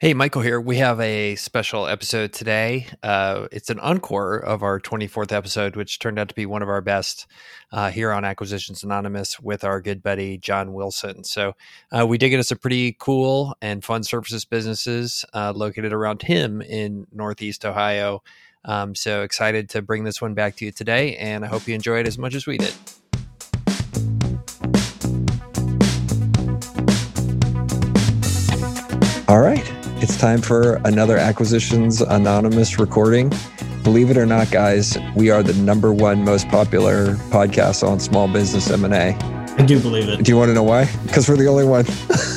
Hey, Michael here. We have a special episode today. It's an encore of our 24th episode, which turned out to be one of our best here on Acquisitions Anonymous with our good buddy, John Wilson. So we did get us some pretty cool and fun services businesses located around him in Northeast Ohio. So excited to bring this one back to you today, and I hope you enjoy it as much as we did. All right. It's time for another Acquisitions Anonymous recording. Believe it or not, guys, we are the number one most popular podcast on small business M&A. I do believe it. Do you want to know why? Because we're the only one.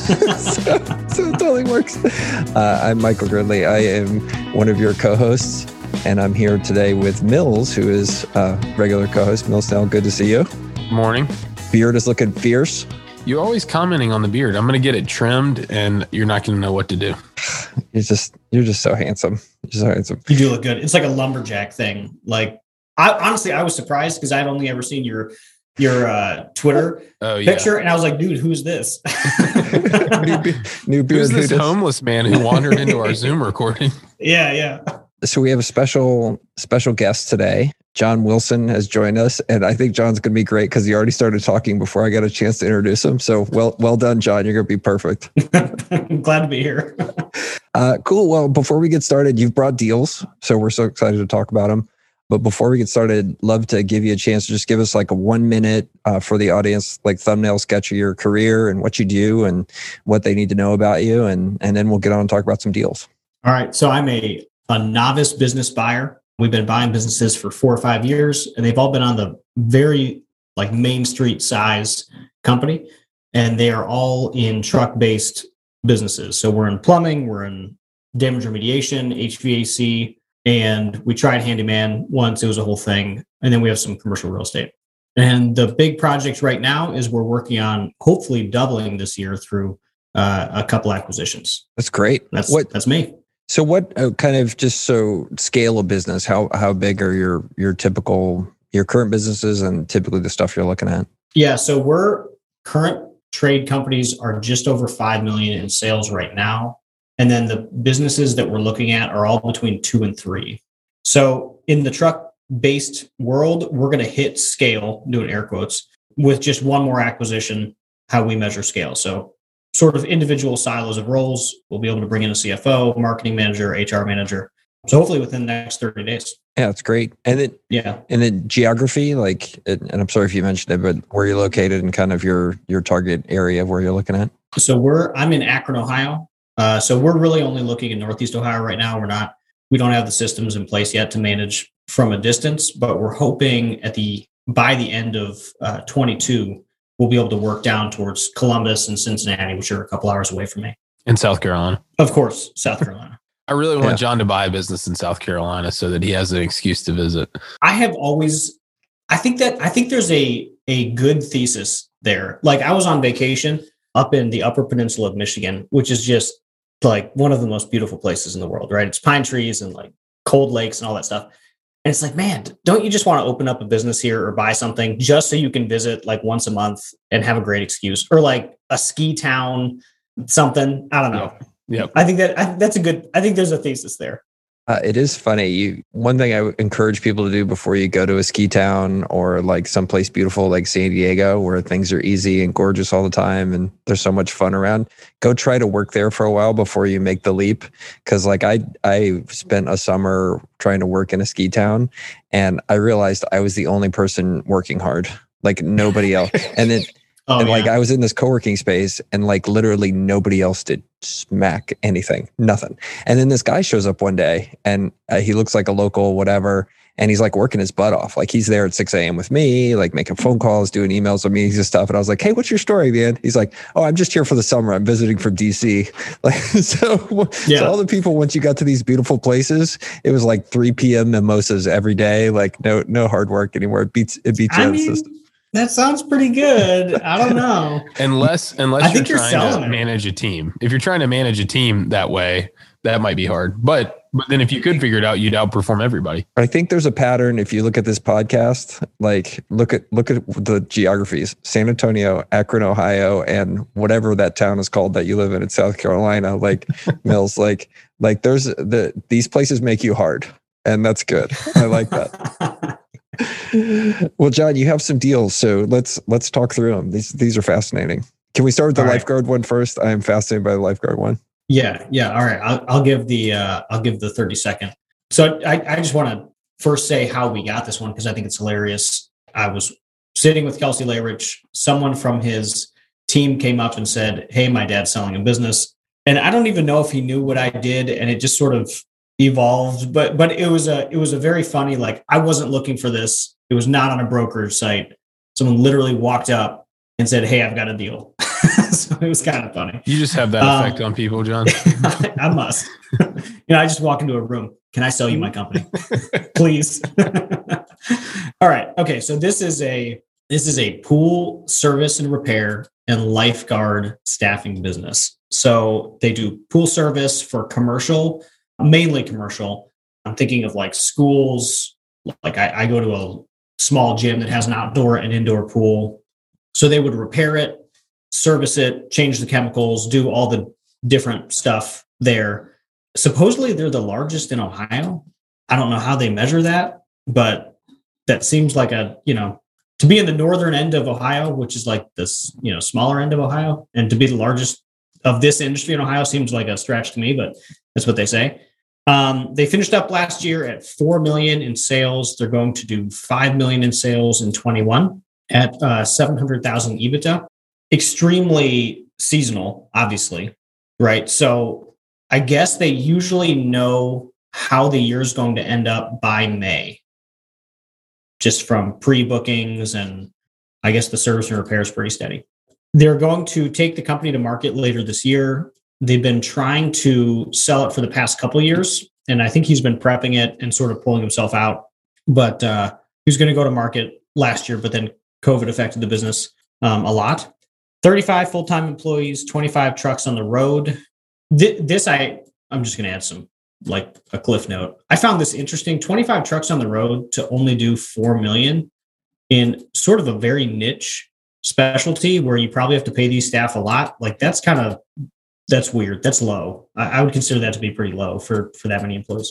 so it totally works. I'm Michael Gridley. I am one of your co-hosts, and I'm here today with Mills, who is a regular co-host. Mills, now good to see you. Morning. Beard is looking fierce. You're always commenting on the beard. I'm going to get it trimmed, and you're not going to know what to do. You're just so handsome. You're so handsome. You do look good. It's like a lumberjack thing. Like, I was surprised because I'd only ever seen your Twitter picture, and I was like, dude, who's this? new beard. Who's this homeless man who wandered into our Zoom recording? Yeah. So we have a special guest today. John Wilson has joined us, and I think John's going to be great because he already started talking before I got a chance to introduce him. So well done, John. You're going to be perfect. I'm glad to be here. Cool. Well, before we get started, you've brought deals, so we're so excited to talk about them. But before we get started, love to give you a chance to just give us like a 1 minute for the audience, like thumbnail sketch of your career and what you do and what they need to know about you, and then we'll get on and talk about some deals. All right. So I'm a novice business buyer. We've been buying businesses for 4 or 5 years, and they've all been on the very like Main Street size company, and they are all in truck-based businesses. So we're in plumbing, we're in damage remediation, HVAC, and we tried handyman once. It was a whole thing. And then we have some commercial real estate. And the big project right now is we're working on hopefully doubling this year through a couple acquisitions. That's great. That's me. So what kind of just so scale of business, how big are your current businesses and typically the stuff you're looking at? Yeah. So current trade companies are just over 5 million in sales right now. And then the businesses that we're looking at are all between 2 and 3. So in the truck-based world, we're going to hit scale, doing air quotes, with just one more acquisition, how we measure scale. So sort of individual silos of roles, we'll be able to bring in a CFO, marketing manager, HR manager. So hopefully within the next 30 days. Yeah, that's great. And then geography, and I'm sorry if you mentioned it, but where you're located and kind of your target area of where you're looking at. So I'm in Akron, Ohio. So we're really only looking in Northeast Ohio right now. We don't have the systems in place yet to manage from a distance, but we're hoping by the end of 22, we'll be able to work down towards Columbus and Cincinnati, which are a couple hours away from me. In South Carolina. Of course, South Carolina. I really want John to buy a business in South Carolina so that he has an excuse to visit. I think there's a good thesis there. Like, I was on vacation up in the Upper Peninsula of Michigan, which is just like one of the most beautiful places in the world, right? It's pine trees and like cold lakes and all that stuff. And it's like, man, don't you just want to open up a business here or buy something just so you can visit like once a month and have a great excuse, or like a ski town, something? I don't know. Yep. I think I think there's a thesis there. It is funny. One thing I would encourage people to do before you go to a ski town or like someplace beautiful like San Diego, where things are easy and gorgeous all the time and there's so much fun around, go try to work there for a while before you make the leap. Because like I spent a summer trying to work in a ski town, and I realized I was the only person working hard, like nobody else. And then I was in this co-working space, and like literally nobody else did smack anything, nothing. And then this guy shows up one day, and he looks like a local whatever, and he's like working his butt off. Like, he's there at 6 a.m. with me, like making phone calls, doing emails with meetings and stuff. And I was like, hey, what's your story, man? He's like, oh, I'm just here for the summer. I'm visiting from DC. Like, so all the people, once you got to these beautiful places, it was like 3 p.m. mimosas every day. Like no hard work anymore. It beats you out of the system. That sounds pretty good. I don't know. Unless I you're think you're trying selling to it. manage a team. If you're trying to manage a team that way, that might be hard. But then if you could figure it out, you'd outperform everybody. I think there's a pattern. If you look at this podcast, like look at the geographies: San Antonio, Akron, Ohio, and whatever that town is called that you live in South Carolina, like Mills. Like there's these places make you hard, and that's good. I like that. Well, John, you have some deals, so let's talk through them. These are fascinating. Can we start with the lifeguard one first? I am fascinated by the lifeguard one. Yeah. All right. I'll give the 30-second. So I just want to first say how we got this one because I think it's hilarious. I was sitting with Kelsey Layrich. Someone from his team came up and said, "Hey, my dad's selling a business," and I don't even know if he knew what I did, and it just sort of evolved. But it was a very funny. Like I wasn't looking for this. It was not on a brokerage site. Someone literally walked up and said, "Hey, I've got a deal." So it was kind of funny. You just have that effect on people, John. I must. I just walk into a room. Can I sell you my company, please? All right. Okay. So this is a pool service and repair and lifeguard staffing business. So they do pool service for commercial, mainly commercial. I'm thinking of like schools. Like I go to a small gym that has an outdoor and indoor pool. So they would repair it, service it, change the chemicals, do all the different stuff there. Supposedly they're the largest in Ohio. I don't know how they measure that, but that seems like to be in the northern end of Ohio, which is like this, smaller end of Ohio, and to be the largest of this industry in Ohio seems like a stretch to me, but that's what they say. They finished up last year at 4 million in sales. They're going to do 5 million in sales in 21 at 700,000 EBITDA. Extremely seasonal, obviously, right? So I guess they usually know how the year is going to end up by May, just from pre-bookings, and I guess the service and repair is pretty steady. They're going to take the company to market later this year. They've been trying to sell it for the past couple of years, and I think he's been prepping it and sort of pulling himself out. But he was going to go to market last year, but then COVID affected the business a lot. 35 full-time employees, 25 trucks on the road. I'm just going to add some, like a cliff note. I found this interesting. 25 trucks on the road to only do 4 million in sort of a very niche specialty where you probably have to pay these staff a lot. Like that's weird. That's low. I would consider that to be pretty low for that many employees.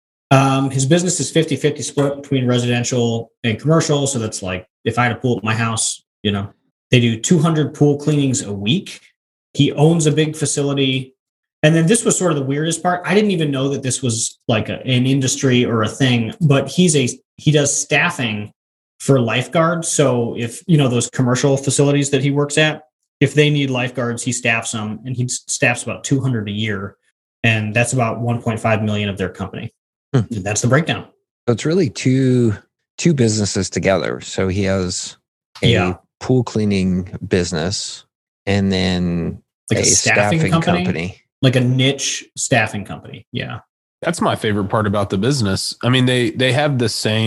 His business is 50-50 split between residential and commercial. So that's like if I had a pool at my house, they do 200 pool cleanings a week. He owns a big facility. And then this was sort of the weirdest part. I didn't even know that this was like an industry or a thing, but he does staffing for lifeguards. So if, those commercial facilities that he works at, if they need lifeguards, he staffs them, and he staffs about 200 a year. And that's about 1.5 million of their company. That's the breakdown. So it's really two businesses together. So he has a pool cleaning business and then like a staffing company. Like a niche staffing company. Yeah. That's my favorite part about the business. I mean, they have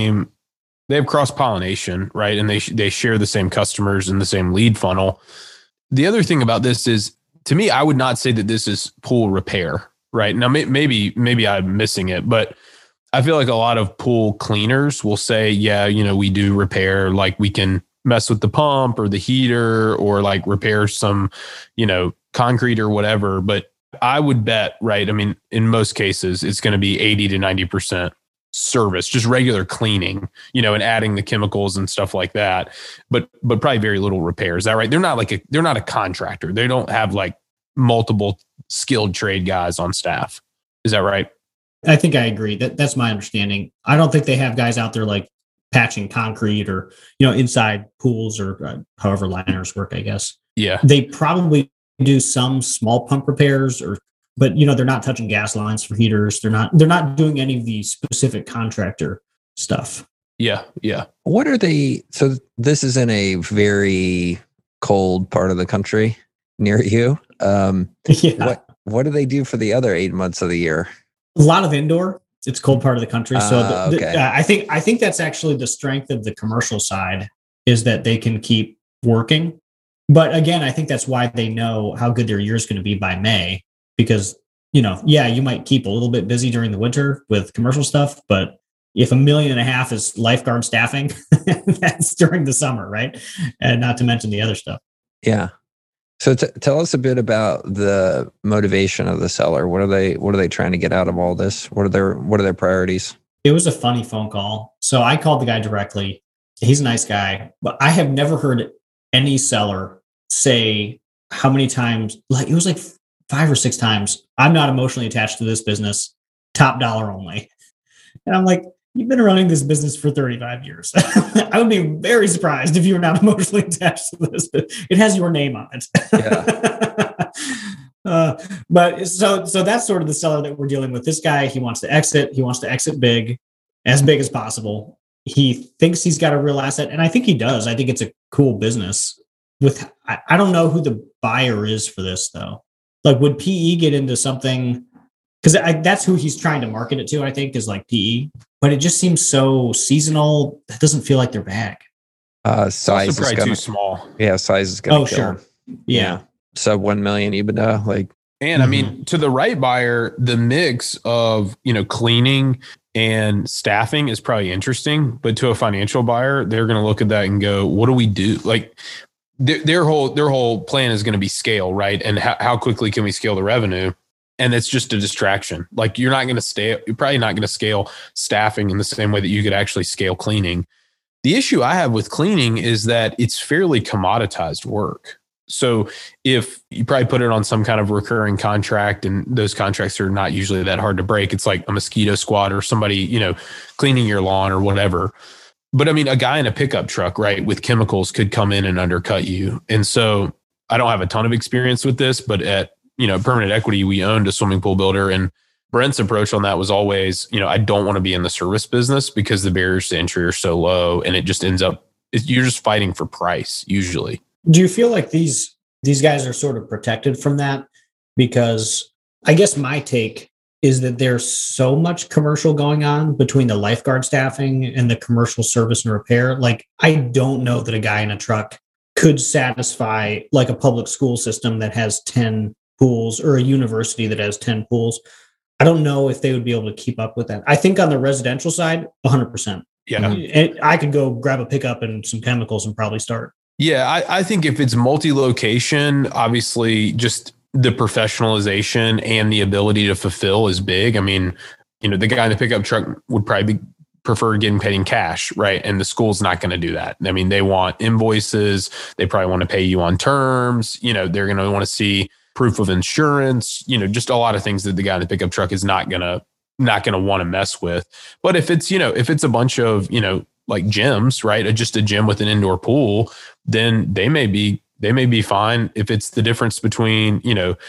they have cross-pollination, right? And they share the same customers and the same lead funnel. The other thing about this is, to me, I would not say that this is pool repair, right? Now, maybe I'm missing it, but I feel like a lot of pool cleaners will say, yeah, we do repair, like we can mess with the pump or the heater or like repair some, concrete or whatever. But I would bet, right? I mean, in most cases, it's going to be 80 to 90% service, just regular cleaning, and adding the chemicals and stuff like that. But probably very little repair. Is that right? They're not a contractor. They don't have like multiple skilled trade guys on staff. Is that right? I think I agree. That's my understanding. I don't think they have guys out there like patching concrete or, inside pools or however liners work, I guess. Yeah. They probably do some small pump repairs but they're not touching gas lines for heaters. They're not doing any of the specific contractor stuff. Yeah. Yeah. What are they? So this is in a very cold part of the country near you. Yeah. What do they do for the other 8 months of the year? A lot of indoor. It's a cold part of the country. So okay. I think that's actually the strength of the commercial side is that they can keep working. But again, I think that's why they know how good their year is going to be by May, because, you might keep a little bit busy during the winter with commercial stuff, but if $1.5 million is lifeguard staffing, that's during the summer, right? And not to mention the other stuff. Yeah. So tell us a bit about the motivation of the seller. What are they trying to get out of all this? What are their priorities? It was a funny phone call. So I called the guy directly. He's a nice guy, but I have never heard any seller say how many times, it was like 5 or 6 times, I'm not emotionally attached to this business, top dollar only. And I'm like, you've been running this business for 35 years. I would be very surprised if you were not emotionally attached to this. It has your name on it. Yeah. But so that's sort of the seller that we're dealing with. This guy, he wants to exit. He wants to exit big as possible. He thinks he's got a real asset, and I think he does. I think it's a cool business. I don't know who the buyer is for this though. Would PE get into something? Because that's who he's trying to market it to, I think, is like PE. But it just seems so seasonal. That doesn't feel like their bag. Size also is probably too small. Yeah, size is going to kill sure. Yeah. Sub 1 million EBITDA. And I mean, to the right buyer, the mix of, cleaning and staffing is probably interesting. But to a financial buyer, they're going to look at that and go, what do we do? Their whole plan is going to be scale, right? And how quickly can we scale the revenue? And it's just a distraction. You're probably not going to scale staffing in the same way that you could actually scale cleaning. The issue I have with cleaning is that it's fairly commoditized work. So if you probably put it on some kind of recurring contract, and those contracts are not usually that hard to break, it's like a mosquito squad or somebody, cleaning your lawn or whatever. But I mean, a guy in a pickup truck, right, with chemicals could come in and undercut you. And so I don't have a ton of experience with this, but at Permanent Equity, we owned a swimming pool builder, and Brent's approach on that was always, I don't want to be in the service business because the barriers to entry are so low, and it just ends up, you're just fighting for price usually. Do you feel like these guys are sort of protected from that? Because I guess my take is that there's so much commercial going on between the lifeguard staffing and the commercial service and repair. I don't know that a guy in a truck could satisfy a public school system that has 10 pools or a university that has 10 pools. I don't know if they would be able to keep up with that. I think on the residential side, 100%. Yeah. And I could go grab a pickup and some chemicals and probably start. Yeah, I think if it's multi-location, obviously just the professionalization and the ability to fulfill is big. I mean, the guy in the pickup truck would probably prefer getting paid in cash, right? And the school's not going to do that. I mean, they want invoices. They probably want to pay you on terms. They're going to want to see proof of insurance, just a lot of things that the guy in the pickup truck is not going to want to mess with. But if it's, if it's a bunch of, gyms, right? Just a gym with an indoor pool, then they may be fine. If it's the difference between,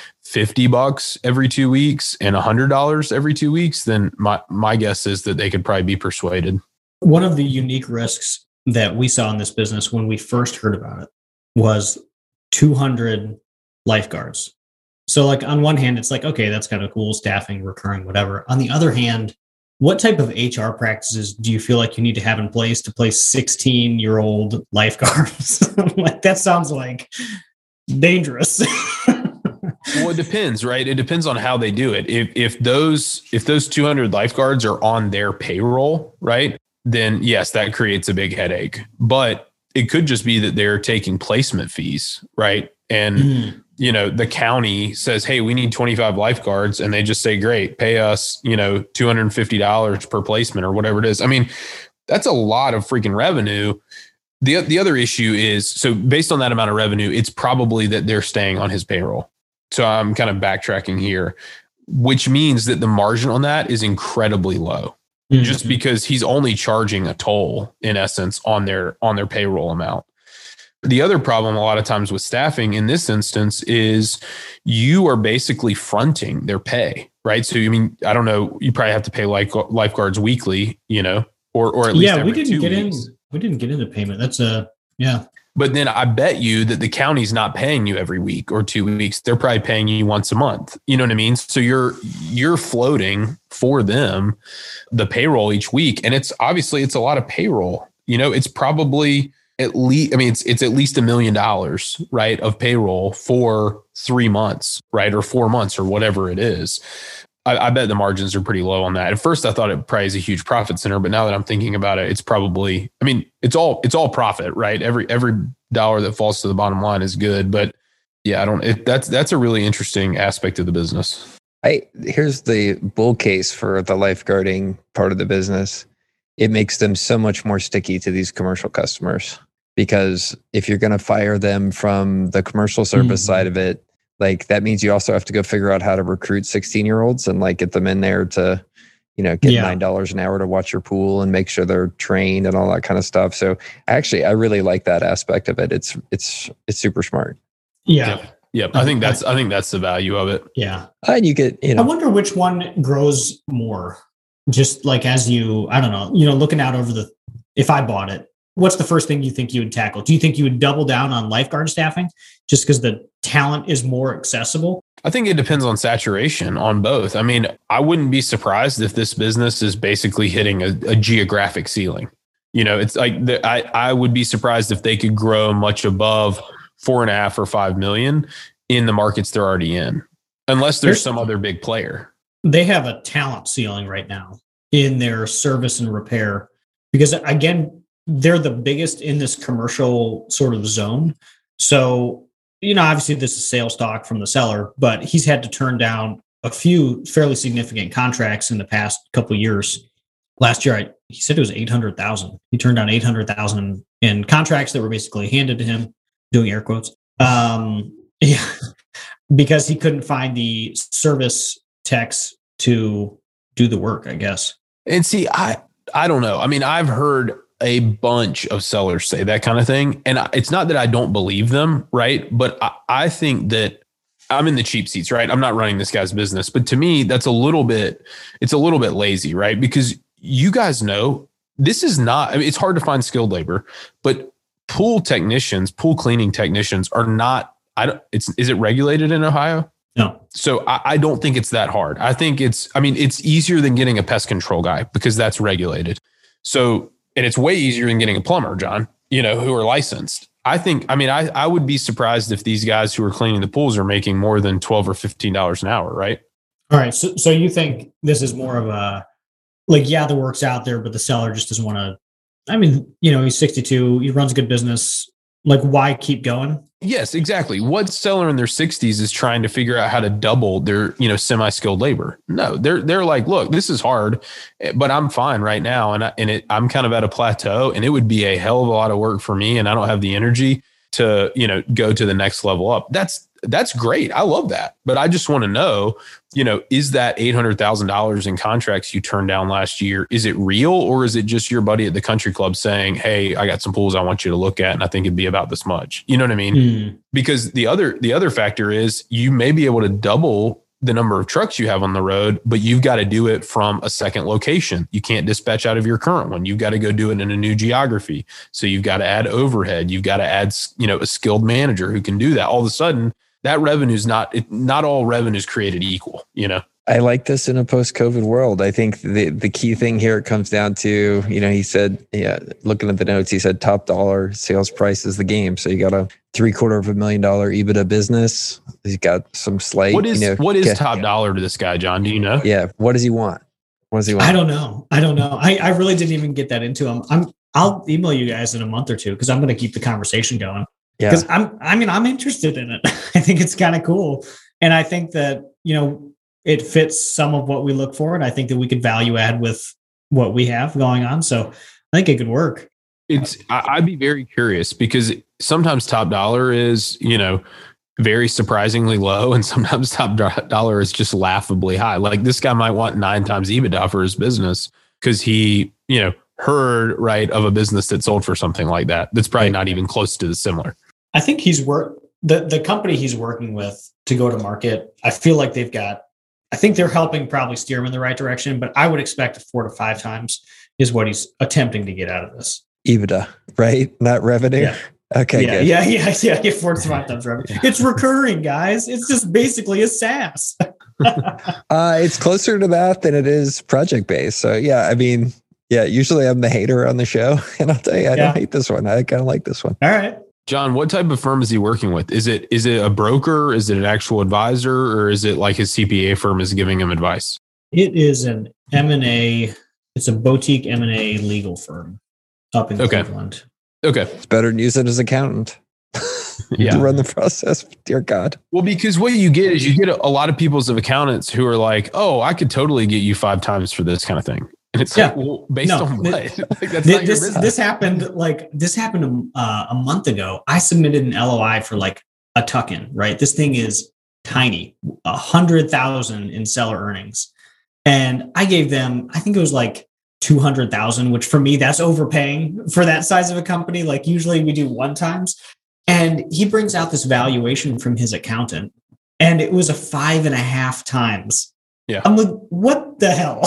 $50 every 2 weeks and $100 every 2 weeks, then my guess is that they could probably be persuaded. One of the unique risks that we saw in this business when we first heard about it was 200 lifeguards. So on one hand, it's okay, that's kind of cool, staffing, recurring, whatever. On the other hand, what type of HR practices do you feel like you need to have in place to place 16-year-old lifeguards? That sounds dangerous. Well, it depends, right? It depends on how they do it. If those 200 lifeguards are on their payroll, right, then yes, that creates a big headache. But it could just be that they're taking placement fees, right? And the county says, hey, we need 25 lifeguards. And they just say, great, pay us, $250 per placement or whatever it is. I mean, that's a lot of freaking revenue. The other issue is, so based on that amount of revenue, it's probably that they're staying on his payroll. So I'm kind of backtracking here, which means that the margin on that is incredibly low, just because he's only charging a toll in essence on their payroll amount. The other problem a lot of times with staffing in this instance is you are basically fronting their pay, right? So, I mean, I don't know, you probably have to pay lifeguards weekly, or at least every 2 weeks. We didn't get into payment. That's yeah. But then I bet you that the county's not paying you every week or 2 weeks. They're probably paying you once a month. You know what I mean? So you're floating for them the payroll each week. And it's a lot of payroll. It's probably, at least, I mean, it's at least $1 million, right, of payroll for 3 months, right, or 4 months or whatever it is. I bet the margins are pretty low on that. At first, I thought it probably is a huge profit center, but now that I'm thinking about it, it's probably, I mean, it's all profit, right? Every dollar that falls to the bottom line is good, but yeah, that's a really interesting aspect of the business. Here's the bull case for the lifeguarding part of the business. It makes them so much more sticky to these commercial customers, because if you're going to fire them from the commercial service side of it, like that means you also have to go figure out how to recruit 16-year-olds and like get them in there to, get $9 an hour to watch your pool and make sure they're trained and all that kind of stuff. So actually, I really like that aspect of it. It's super smart. Yeah. Yep. I think that's the value of it. Yeah. And you get, I wonder which one grows more. Just like as I don't know, looking out over if I bought it, what's the first thing you think you would tackle? Do you think you would double down on lifeguard staffing just because the talent is more accessible? I think it depends on saturation on both. I mean, I wouldn't be surprised if this business is basically hitting a geographic ceiling. It's like I would be surprised if they could grow much above 4.5 or 5 million in the markets they're already in, unless there's some other big player. They have a talent ceiling right now in their service and repair, because again, they're the biggest in this commercial sort of zone. So, obviously this is sales talk from the seller, but he's had to turn down a few fairly significant contracts in the past couple of years. Last year, he said it was 800,000. He turned down 800,000 in contracts that were basically handed to him, doing air quotes. Because he couldn't find the service techs to do the work, I guess. And see, I don't know. I mean, I've heard a bunch of sellers say that kind of thing. And it's not that I don't believe them, right? But I think that I'm in the cheap seats, right? I'm not running this guy's business. But to me, it's a little bit lazy, right? Because you guys know, this is not, I mean, it's hard to find skilled labor, but pool cleaning technicians are not, is it regulated in Ohio? No. So I don't think it's that hard. I think it's easier than getting a pest control guy because that's regulated. So, and it's way easier than getting a plumber, John, who are licensed. I would be surprised if these guys who are cleaning the pools are making more than $12 or $15 an hour, right? All right. So you think this is more of a, the work's out there, but the seller just doesn't want to, he's 62, he runs a good business. Why keep going? Yes, exactly. What seller in their 60s is trying to figure out how to double their, semi-skilled labor? No, they're like, look, this is hard, but I'm fine right now. I'm kind of at a plateau, and it would be a hell of a lot of work for me. And I don't have the energy to, go to the next level up. That's great. I love that. But I just want to know, is that $800,000 in contracts you turned down last year, is it real, or is it just your buddy at the country club saying, hey, I got some pools I want you to look at, and I think it'd be about this much? You know what I mean? Because the other factor is you may be able to double the number of trucks you have on the road, but you've got to do it from a second location. You can't dispatch out of your current one. You've got to go do it in a new geography. So you've got to add overhead. You've got to add, a skilled manager who can do that. All of a sudden, that revenue is not all revenue is created equal, I like this in a post-COVID world. I think the key thing here, it comes down to, he said, looking at the notes, he said top dollar sales price is the game. So you got a $750,000 EBITDA business. He's got some slight. What is top dollar to this guy, John? Do you know? Yeah. What does he want? I don't know. I really didn't even get that into him. I'll email you guys in a month or two, because I'm going to keep the conversation going. Because I'm interested in it. I think it's kind of cool. And I think that, it fits some of what we look for. And I think that we could value add with what we have going on. So I think it could work. I'd be very curious, because sometimes top dollar is, very surprisingly low. And sometimes top dollar is just laughably high. Like this guy might want 9 times EBITDA for his business because he, heard of a business that sold for something like that. That's probably not even close to the similar. I think the company he's working with to go to market. I feel like I think they're helping probably steer him in the right direction, but I would expect 4 to 5 times is what he's attempting to get out of this. EBITDA, right? Not revenue. Yeah. Okay. Yeah. Good. Yeah. 4 to 5 times revenue. It's recurring, guys. It's just basically a SaaS. It's closer to that than it is project based. So yeah, Yeah, usually I'm the hater on the show, and I'll tell you, I Yeah. don't hate this one. I kind of like this one. All right. John, what type of firm is he working with? Is it a broker? Is it an actual advisor? Or is it like his CPA firm is giving him advice? It is an M&A. It's a boutique M&A legal firm up in Cleveland. Okay. It's better than using his accountant Yeah. to run the process. Dear God. Well, because what you get is you get a lot of people's of accountants who are like, oh, I could totally get you 5 times for this kind of thing. And it's like, well, based on what? Like, that's not your business. This happened a month ago. I submitted an LOI for like a tuck-in, right? This thing is tiny, 100,000 in seller earnings. And I gave them, I think it was like 200,000, which for me, that's overpaying for that size of a company. Like usually we do 1 times. And he brings out this valuation from his accountant, and it was a 5.5 times. Yeah. I'm like, what the hell?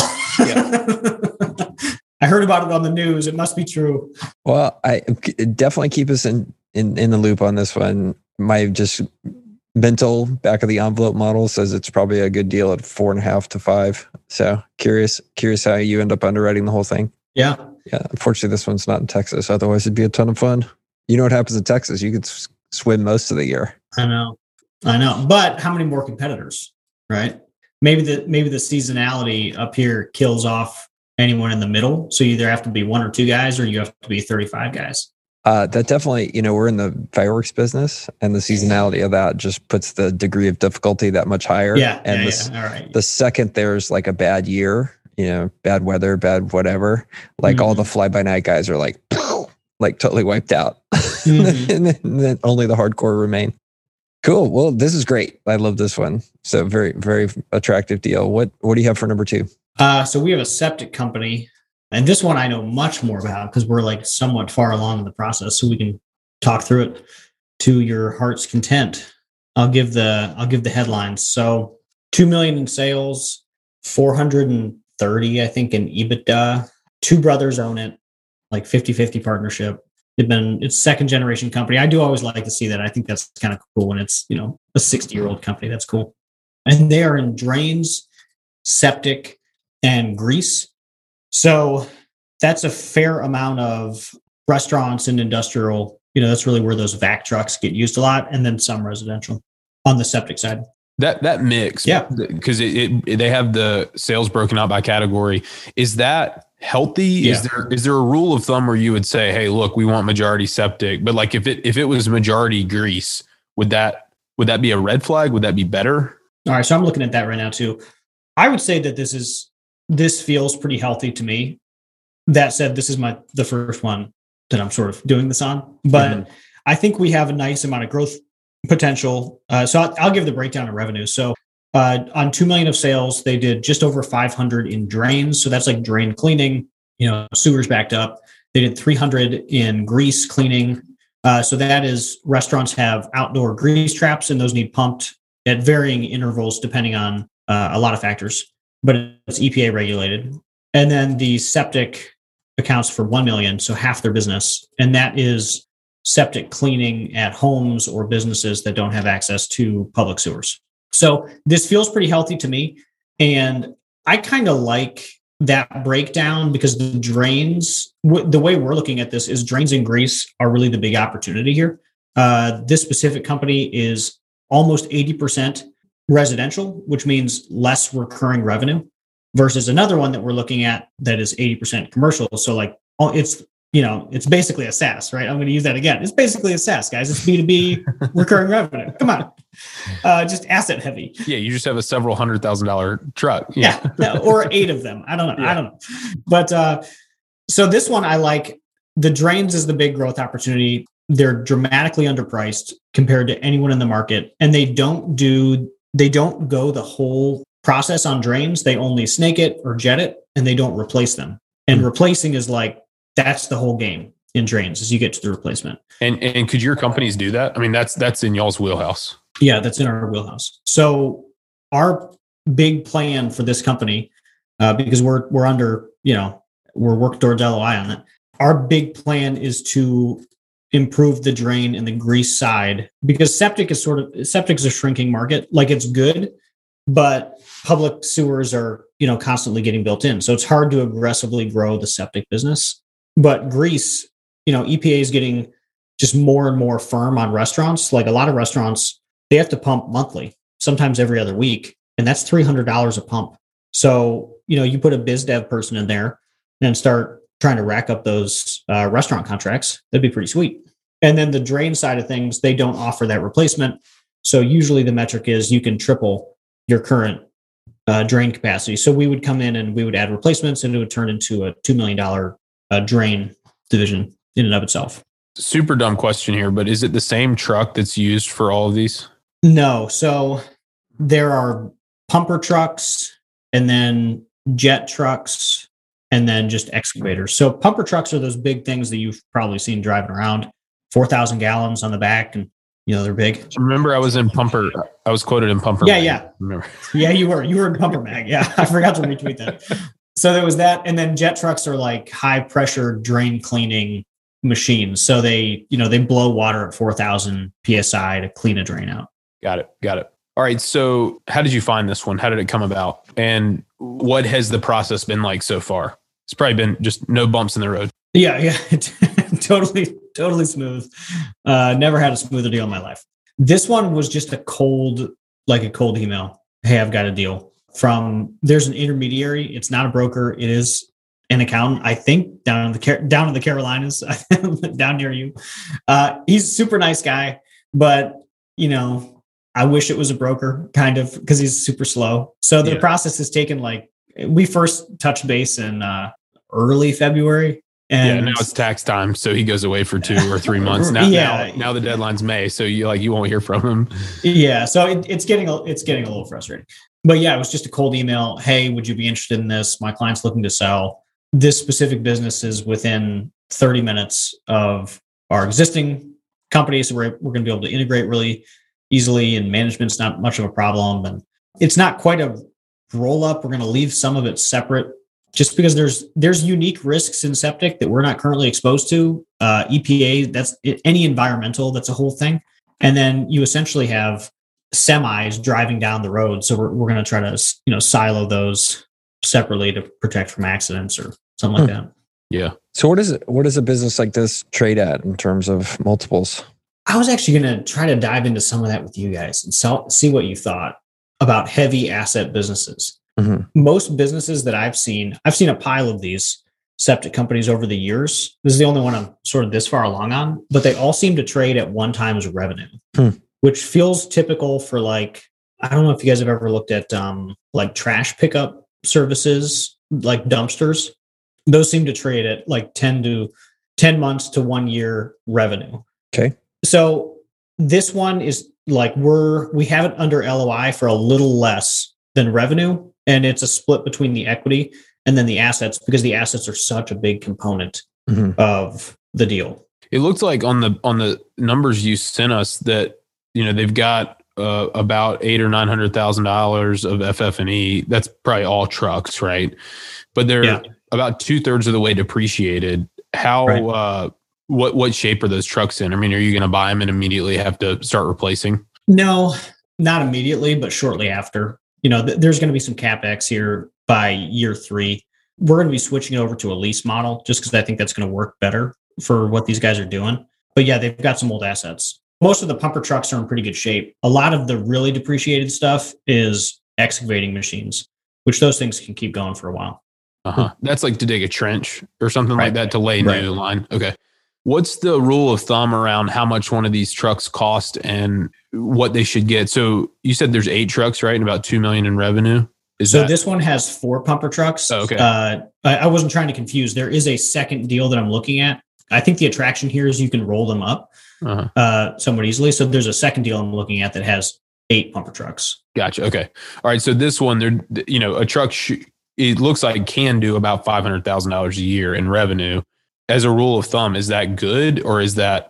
Yeah. I heard about it on the news. It must be true. Well, I definitely keep us in the loop on this one. My just mental back of the envelope model says it's probably a good deal at 4.5 to 5. So curious how you end up underwriting the whole thing. Yeah. Yeah. Unfortunately, this one's not in Texas. Otherwise, it'd be a ton of fun. You know what happens in Texas? You could swim most of the year. I know. But how many more competitors, right? Maybe the seasonality up here kills off anyone in the middle. So you either have to be 1 or 2 guys, or you have to be 35 guys. That definitely, we're in the fireworks business, and the seasonality of that just puts the degree of difficulty that much higher. Yeah. And All right. the second there's like a bad year, bad weather, bad whatever, like all the fly-by-night guys are like totally wiped out. And then only the hardcore remain. Cool. Well, this is great. I love this one. So very, very attractive deal. What do you have for number 2? So we have a septic company, and this one I know much more about because we're like somewhat far along in the process, so we can talk through it to your heart's content. I'll give the headlines. So 2 million in sales, 430, I think, in EBITDA. 2 brothers own it, like 50-50 partnership. It's second generation company. I do always like to see that. I think that's kind of cool when it's, a 60-year-old company. That's cool. And they are in drains, septic, and grease. So that's a fair amount of restaurants and industrial. That's really where those vac trucks get used a lot. And then some residential on the septic side. That mix, yeah, because they have the sales broken out by category. Is that healthy? Yeah. Is there a rule of thumb where you would say, hey, look, we want majority septic, but like if it was majority grease, would that be a red flag? Would that be better? All right, so I'm looking at that right now too. I would say that this feels pretty healthy to me. That said, this is the first one that I'm sort of doing this on, but I think we have a nice amount of growth potential. So I'll give the breakdown of revenue. So on 2 million of sales, they did just over 500 in drains. So that's like drain cleaning, sewers backed up. They did 300 in grease cleaning. So that is, restaurants have outdoor grease traps, and those need pumped at varying intervals depending on a lot of factors, but it's EPA regulated. And then the septic accounts for 1 million, so half their business. And that is septic cleaning at homes or businesses that don't have access to public sewers. So this feels pretty healthy to me. And I kind of like that breakdown because the drains, the way we're looking at this is drains and grease are really the big opportunity here. This specific company is almost 80% residential, which means less recurring revenue, versus another one that we're looking at that is 80% commercial. So like it's basically a SaaS, right? I'm going to use that again. It's basically a SaaS, guys. It's B2B recurring revenue. Come on. Just asset heavy. Yeah. You just have a several $100,000 truck. Yeah. Or 8 of them. I don't know. Yeah. I don't know. But so this one, I like. The drains is the big growth opportunity. They're dramatically underpriced compared to anyone in the market. And they don't go the whole process on drains. They only snake it or jet it, and they don't replace them. And replacing is like, that's the whole game in drains as you get to the replacement. And could your companies do that? I mean, that's in y'all's wheelhouse. Yeah, that's in our wheelhouse. So our big plan for this company, because we're under, we're working towards LOI on it. Our big plan is to improve the drain and the grease side, because septic is a shrinking market. Like, it's good, but public sewers are, constantly getting built in. So it's hard to aggressively grow the septic business. But grease, EPA is getting just more and more firm on restaurants. Like a lot of restaurants, they have to pump monthly, sometimes every other week, and that's $300 a pump. So, you put a biz dev person in there and start trying to rack up those restaurant contracts. That'd be pretty sweet. And then the drain side of things, they don't offer that replacement. So usually the metric is you can triple your current drain capacity. So we would come in and we would add replacements, and it would turn into a $2 million drain division in and of itself. Super dumb question here, but is it the same truck that's used for all of these? No. So there are pumper trucks and then jet trucks and then just excavators. So pumper trucks are those big things that you've probably seen driving around, 4,000 gallons on the back, and they're big. Remember, I was quoted in Pumper. Yeah, Mag. yeah. Remember? Yeah, you were in Pumper Mag. Yeah, I forgot to retweet that. So there was that, and then jet trucks are like high pressure drain cleaning machines. So they blow water at 4,000 psi to clean a drain out. Got it. All right. So how did you find this one? How did it come about? And what has the process been like so far? It's probably been just no bumps in the road. Yeah. Totally smooth. Never had a smoother deal in my life. This one was just a cold email. Hey, I've got a deal there's an intermediary. It's not a broker. It is an accountant, I think, down in the Carolinas, down near you. He's a super nice guy, but I wish it was a broker, kind of, because he's super slow. So the process has taken we first touched base in early February. And now it's tax time, so he goes away for 2 or 3 months. Now the deadline's May, so you won't hear from him. Yeah, so it's getting a little frustrating. But yeah, it was just a cold email. Hey, would you be interested in this? My client's looking to sell. This specific business is within 30 minutes of our existing company, so we're going to be able to integrate really easily, and management's not much of a problem, and it's not quite a roll up. We're going to leave some of it separate, just because there's unique risks in septic that we're not currently exposed to. EPA, that's any environmental, that's a whole thing. And then you essentially have semis driving down the road. So we're going to try to, silo those separately to protect from accidents or something like that. Yeah. So what does a business like this trade at in terms of multiples? I was actually going to try to dive into some of that with you guys and see what you thought about heavy asset businesses. Mm-hmm. Most businesses that I've seen a pile of these septic companies over the years. This is the only one I'm sort of this far along on, but they all seem to trade at 1x revenue, which feels typical for I don't know if you guys have ever looked at trash pickup services, like dumpsters. Those seem to trade at 10 months to 1 year revenue. Okay. So this one is we have it under LOI for a little less than revenue. And it's a split between the equity and then the assets, because the assets are such a big component of the deal. It looks like on the numbers you sent us that they've got about $800,000 or $900,000 of FF&E. That's probably all trucks, right? But they're about 2/3 of the way depreciated. How? Right. What shape are those trucks in? I mean, are you going to buy them and immediately have to start replacing? No, not immediately, but shortly after. There's going to be some CapEx here by year 3. We're going to be switching over to a lease model just because I think that's going to work better for what these guys are doing. But yeah, they've got some old assets. Most of the pumper trucks are in pretty good shape. A lot of the really depreciated stuff is excavating machines, which those things can keep going for a while. That's like to dig a trench or something like that to lay new line. Okay. What's the rule of thumb around how much one of these trucks cost and what they should get? So you said there's 8 trucks, right? And about $2 million in revenue. This one has 4 pumper trucks. Oh, okay. I wasn't trying to confuse. There is a second deal that I'm looking at. I think the attraction here is you can roll them up somewhat easily. So there's a second deal I'm looking at that has 8 pumper trucks. Gotcha. Okay. All right. So this one, a truck, it looks like can do about $500,000 a year in revenue. As a rule of thumb, is that good, or is there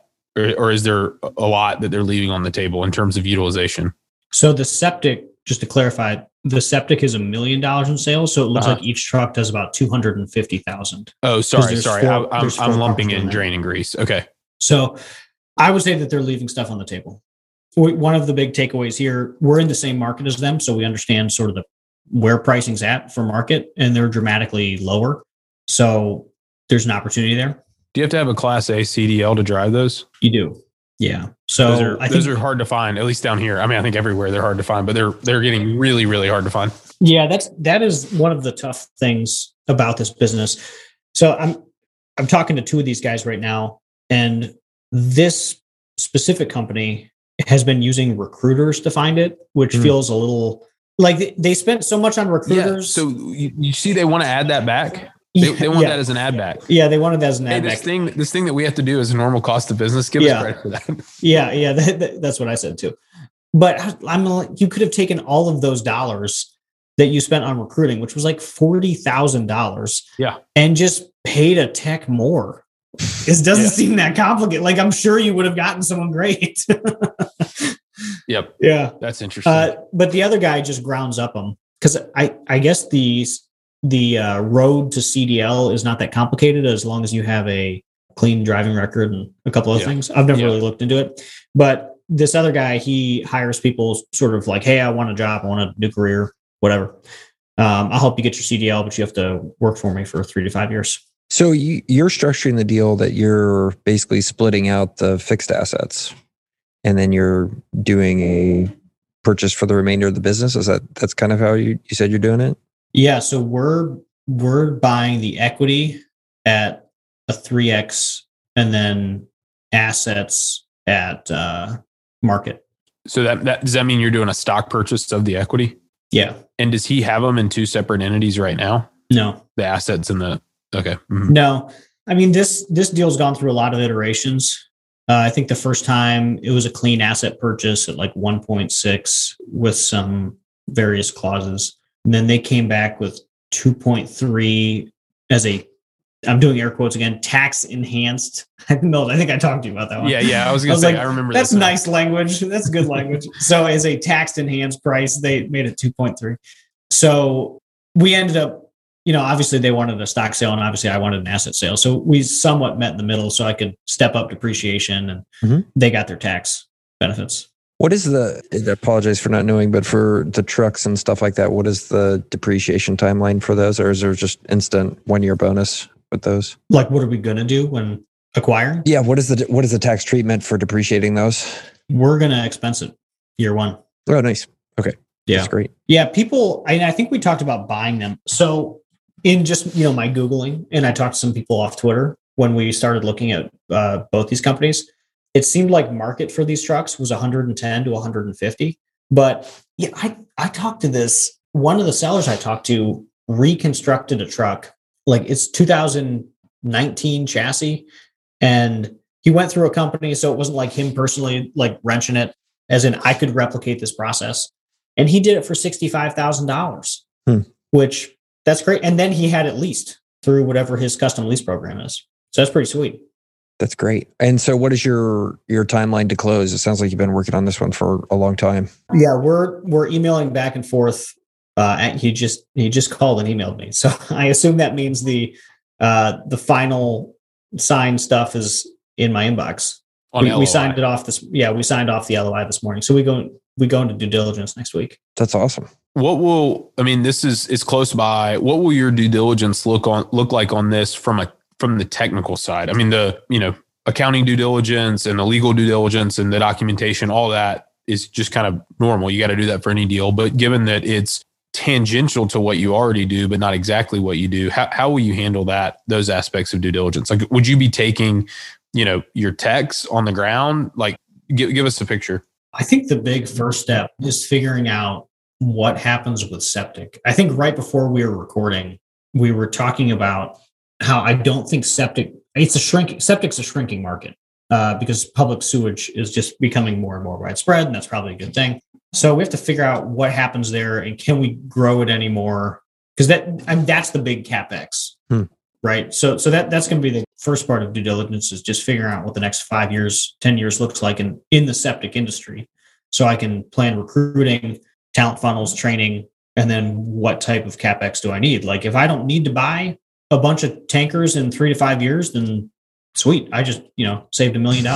a lot that they're leaving on the table in terms of utilization? So the septic, just to clarify, the septic is $1 million in sales. So it looks like each truck does about 250,000. Oh, sorry. I'm lumping in drain and grease. Okay. So I would say that they're leaving stuff on the table. one of the big takeaways here, we're in the same market as them. So we understand sort of where pricing's at for market, and they're dramatically lower. So there's an opportunity there. Do you have to have a Class A CDL to drive those? You do. Yeah. So those are hard to find, at least down here. I mean, I think everywhere they're hard to find, but they're getting really, really hard to find. Yeah, that is one of the tough things about this business. So I'm talking to two of these guys right now, and this specific company has been using recruiters to find it, which feels a little like they spent so much on recruiters. Yeah, so you see, they want to add that back. They want that as an add back. Yeah, they wanted that as an add back. This thing that we have to do is a normal cost of business. Give us credit for that. Yeah, that's what I said too. But I'm like, you could have taken all of those dollars that you spent on recruiting, which was like $40,000. Yeah, and just paid a tech more. It doesn't seem that complicated. Like, I'm sure you would have gotten someone great. Yep. Yeah, that's interesting. But the other guy just grounds up them because I guess the road to CDL is not that complicated as long as you have a clean driving record and a couple of things. I've never really looked into it, but this other guy, he hires people sort of like, hey, I want a job, I want a new career, whatever. I'll help you get your CDL, but you have to work for me for 3 to 5 years. So you're structuring the deal that you're basically splitting out the fixed assets, and then you're doing a purchase for the remainder of the business. That's kind of how you said you're doing it? Yeah. So we're buying the equity at a 3x and then assets at market. So that does that mean you're doing a stock purchase of the equity? Yeah. And does he have them in two separate entities right now? No. The assets and the okay. Mm-hmm. No. I mean, this deal's gone through a lot of iterations. I think the first time it was a clean asset purchase at like 1.6 with some various clauses. And then they came back with 2.3 as I'm doing air quotes again, tax enhanced. I think I talked to you about that one. Yeah. I was going to say, I remember that's nice language. That's good language. So as a tax enhanced price, they made it 2.3. So we ended up, obviously they wanted a stock sale and obviously I wanted an asset sale. So we somewhat met in the middle so I could step up depreciation and they got their tax benefits. What is I apologize for not knowing, but for the trucks and stuff like that, what is the depreciation timeline for those? Or is there just instant 1-year bonus with those? Like, what are we going to do when acquiring? Yeah. What is the tax treatment for depreciating those? We're going to expense it year one. Oh, nice. Okay. Yeah. That's great. Yeah. People, I think we talked about buying them. So in just, my Googling, and I talked to some people off Twitter when we started looking at both these companies, it seemed like market for these trucks was 110 to 150. But yeah, I talked to one of the sellers I talked to reconstructed a truck. Like it's 2019 chassis. And he went through a company. So it wasn't like him personally, like wrenching it as in I could replicate this process. And he did it for $65,000, which that's great. And then he had it leased through whatever his custom lease program is. So that's pretty sweet. That's great. And so what is your timeline to close? It sounds like you've been working on this one for a long time. Yeah, we're emailing back and forth. He just called and emailed me. So I assume that means the final signed stuff is in my inbox. We signed it off we signed off the LOI this morning. So we go into due diligence next week. That's awesome. This is close by. What will your due diligence look like on this from the technical side? I mean, the accounting due diligence and the legal due diligence and the documentation, all that is just kind of normal. You got to do that for any deal. But given that it's tangential to what you already do, but not exactly what you do, how will you handle those aspects of due diligence? Like, would you be taking, your techs on the ground? Like, give us a picture. I think the big first step is figuring out what happens with septic. I think right before we were recording, we were talking about how I don't think septic's a shrinking market because public sewage is just becoming more and more widespread, and that's probably a good thing. So we have to figure out what happens there and can we grow it anymore? Because that's the big CapEx, right? So that's going to be the first part of due diligence is just figuring out what the next 5 years, 10 years looks like in the septic industry. So I can plan recruiting, talent funnels, training, and then what type of CapEx do I need? Like if I don't need to buy a bunch of tankers in 3 to 5 years, then sweet, I just, saved $1 million.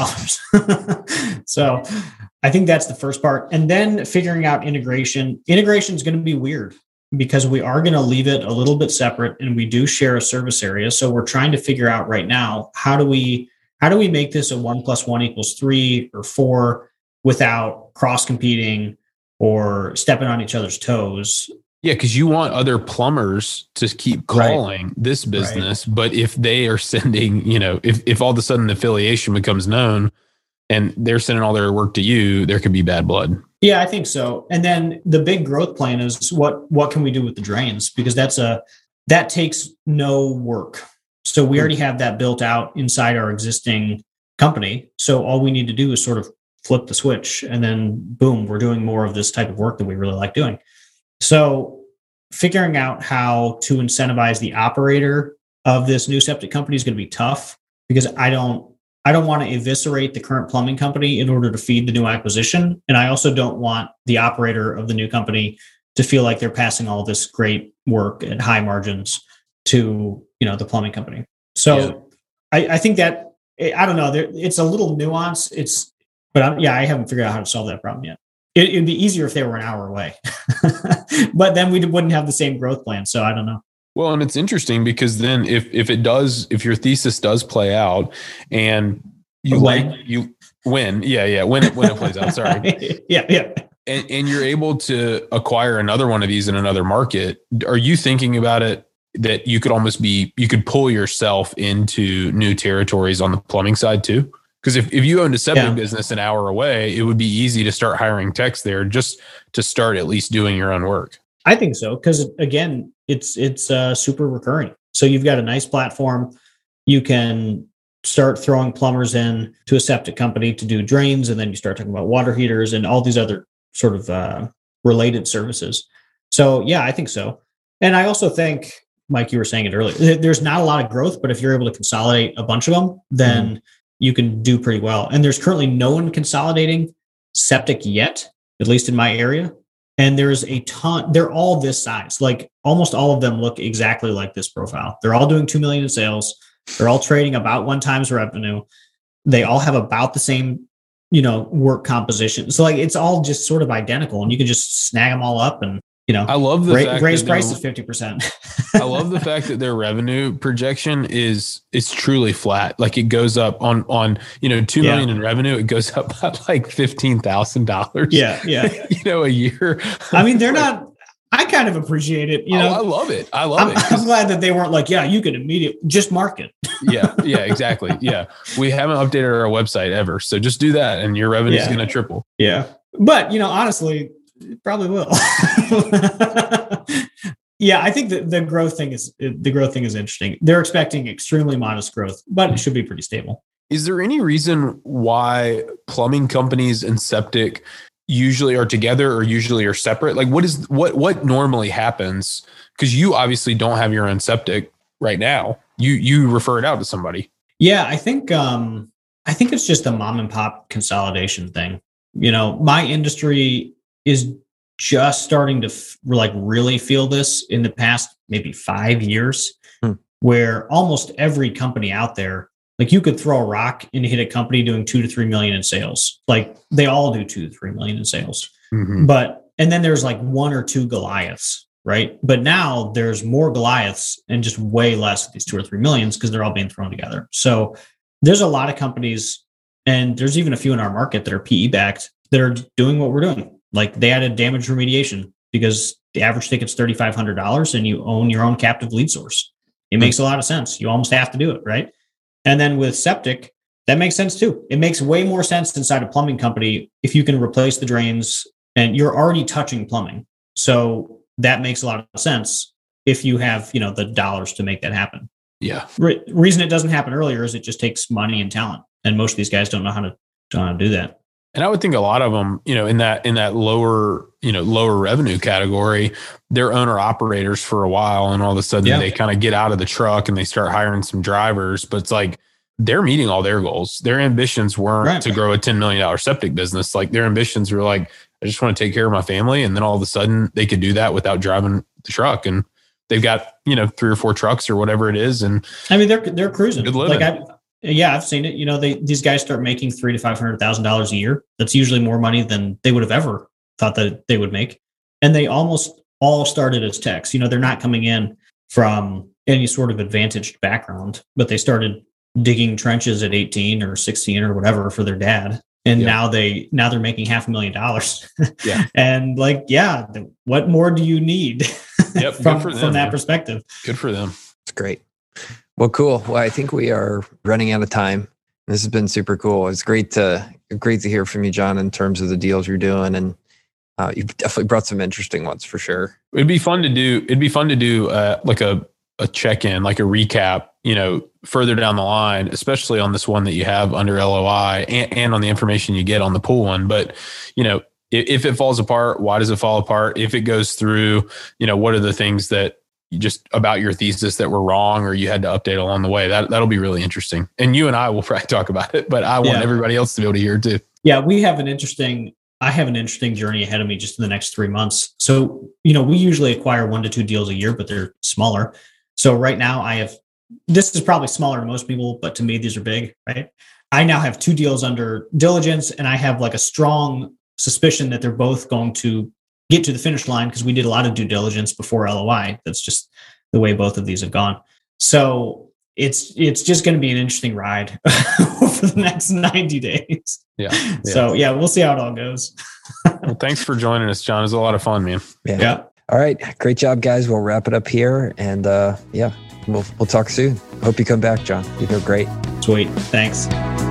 So I think that's the first part. And then figuring out integration. Integration is going to be weird because we are going to leave it a little bit separate, and we do share a service area. So we're trying to figure out right now, how do we make this a 1 + 1 = 3 or 4 without cross competing or stepping on each other's toes? Yeah, because you want other plumbers to keep calling this business. Right. But if they are sending, if all of a sudden the affiliation becomes known and they're sending all their work to you, there could be bad blood. Yeah, I think so. And then the big growth plan is what can we do with the drains? Because that takes no work. So we already have that built out inside our existing company. So all we need to do is sort of flip the switch, and then boom, we're doing more of this type of work that we really like doing. So figuring out how to incentivize the operator of this new septic company is going to be tough, because I don't want to eviscerate the current plumbing company in order to feed the new acquisition. And I also don't want the operator of the new company to feel like they're passing all this great work at high margins to, the plumbing company. So yeah. I think that, I don't know, it's a little nuance. I haven't figured out how to solve that problem yet. It'd be easier if they were an hour away, but then we wouldn't have the same growth plan. So I don't know. Well, and it's interesting because then if your thesis does play out and you win, when it plays out, sorry. Yeah. And you're able to acquire another one of these in another market. Are you thinking about it that you could pull yourself into new territories on the plumbing side too? Because if you owned a septic business an hour away, it would be easy to start hiring techs there just to start at least doing your own work. I think so. Because again, it's super recurring. So you've got a nice platform. You can start throwing plumbers in to a septic company to do drains. And then you start talking about water heaters and all these other sort of related services. So yeah, I think so. And I also think, Mike, you were saying it earlier, there's not a lot of growth, but if you're able to consolidate a bunch of them, then you can do pretty well. And there's currently no one consolidating septic yet, at least in my area. And there's a ton, they're all this size. Like almost all of them look exactly like this profile. They're all doing 2 million in sales. They're all trading about 1 times revenue. They all have about the same, work composition. So like, it's all just sort of identical, and you can just snag them all up and, I love the fact raise prices 50%. I love the fact that their revenue projection is truly flat. Like it goes up on 2 million in revenue. It goes up by like $15,000. Yeah. A year. I mean, they're not. I kind of appreciate it. I love it. I love it. I'm glad that they weren't like, you could immediately just market. Yeah, exactly. Yeah, we haven't updated our website ever, so just do that, and your revenue is going to triple. Yeah, but honestly. It probably will. Yeah, I think the growth thing is interesting. They're expecting extremely modest growth, but it should be pretty stable. Is there any reason why plumbing companies and septic usually are together or usually are separate? Like what normally happens? Because you obviously don't have your own septic right now. You refer it out to somebody. Yeah, I think it's just a mom and pop consolidation thing. My industry is just starting to really feel this in the past maybe 5 years, where almost every company out there, like you could throw a rock and hit a company doing 2 to 3 million in sales. Like they all do 2 to 3 million in sales. And then there's like 1 or 2 Goliaths, right? But now there's more Goliaths and just way less of these 2 or 3 millions because they're all being thrown together. So there's a lot of companies, and there's even a few in our market that are PE backed that are doing what we're doing. Like they added damage remediation because the average ticket's $3,500 and you own your own captive lead source. It makes a lot of sense. You almost have to do it, right? And then with septic, that makes sense too. It makes way more sense inside a plumbing company if you can replace the drains and you're already touching plumbing. So that makes a lot of sense if you have, the dollars to make that happen. Yeah. Reason it doesn't happen earlier is it just takes money and talent. And most of these guys don't know how to do that. And I would think a lot of them, in that lower revenue category, they're owner operators for a while, and all of a sudden they kind of get out of the truck and they start hiring some drivers. But it's like they're meeting all their goals. Their ambitions weren't to grow a $10 million septic business. Like their ambitions were like, I just want to take care of my family. And then all of a sudden they could do that without driving the truck. And they've got 3 or 4 trucks or whatever it is. And I mean, they're cruising. Good living. Like Yeah, I've seen it. You know, these guys start making $300,000 to $500,000 a year. That's usually more money than they would have ever thought that they would make. And they almost all started as techs. You know, they're not coming in from any sort of advantaged background, but they started digging trenches at 18 or 16 or whatever for their dad. And now they're making $500,000. Yeah. And like, yeah, what more do you need from that perspective? Good for them. It's great. Well, cool. Well, I think we are running out of time. This has been super cool. It's great to hear from you, John, in terms of the deals you're doing. And you've definitely brought some interesting ones for sure. It'd be fun to do like a check-in, like a recap, you know, further down the line, especially on this one that you have under LOI and on the information you get on the pool one. But, you know, if it falls apart, why does it fall apart? If it goes through, you know, what are the things that just about your thesis that were wrong or you had to update along the way? That'll be really interesting. And you and I will probably talk about it, but I want everybody else to be able to hear it too. Yeah, I have an interesting journey ahead of me just in the next 3 months. So, you know, we usually acquire 1 to 2 deals a year, but they're smaller. So right now this is probably smaller to most people, but to me, these are big, right? I now have 2 deals under diligence, and I have like a strong suspicion that they're both going to get to the finish line because we did a lot of due diligence before LOI. That's just the way both of these have gone. So it's just going to be an interesting ride for the next 90 days. Yeah. So yeah, we'll see how it all goes. Well, thanks for joining us, John. It was a lot of fun, man. Yeah. All right. Great job, guys. We'll wrap it up here. And we'll talk soon. Hope you come back, John. You do great. Sweet. Thanks.